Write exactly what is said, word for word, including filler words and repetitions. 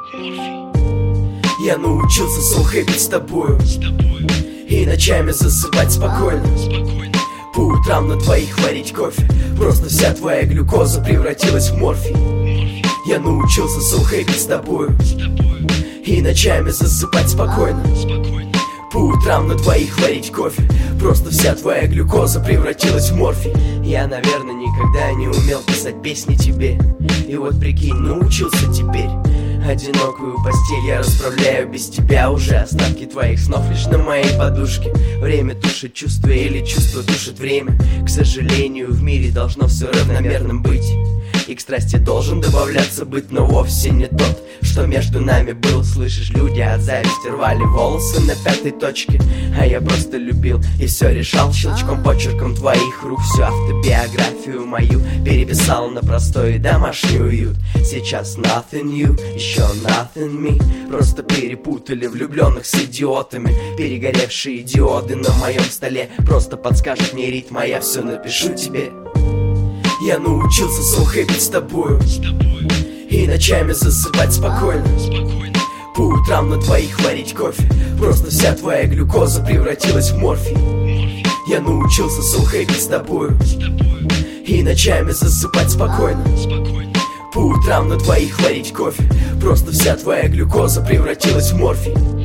Я научился солхэпить с тобою и ночами засыпать спокойно. По утрам на двоих варить кофе. Просто вся твоя глюкоза превратилась в морфий. Я научился солхэпить с тобою и ночами засыпать спокойно. По утрам на двоих варить кофе. Просто вся твоя глюкоза превратилась в морфий. Я, наверное, никогда не умел писать песни тебе. И вот прикинь, научился теперь. Одинокую постель я расправляю без тебя. Уже остатки твоих снов лишь на моей подушке. Время тушит чувства или чувство душит время. К сожалению, в мире должно все равномерным быть. И к страсти должен добавляться быт, но вовсе не тот, что между нами был. Слышишь, люди от зависти рвали волосы на пятой точке, а я просто любил и все решал щелчком, почерком твоих рук. Всю автобиографию мою переписал на простой домашний уют. Сейчас nothing you, еще nothing me. Просто перепутали влюбленных с идиотами. Перегоревшие диоды на моем столе просто подскажут мне ритм, а я все напишу тебе. Я научился солхэпить с тобою и ночами засыпать спокойно. По утрам на двоих варить кофе. Просто вся твоя глюкоза превратилась в морфий. Я научился солхэпить с тобою и ночами засыпать спокойно. По утрам на двоих варить кофе. Просто вся твоя глюкоза превратилась в морфий.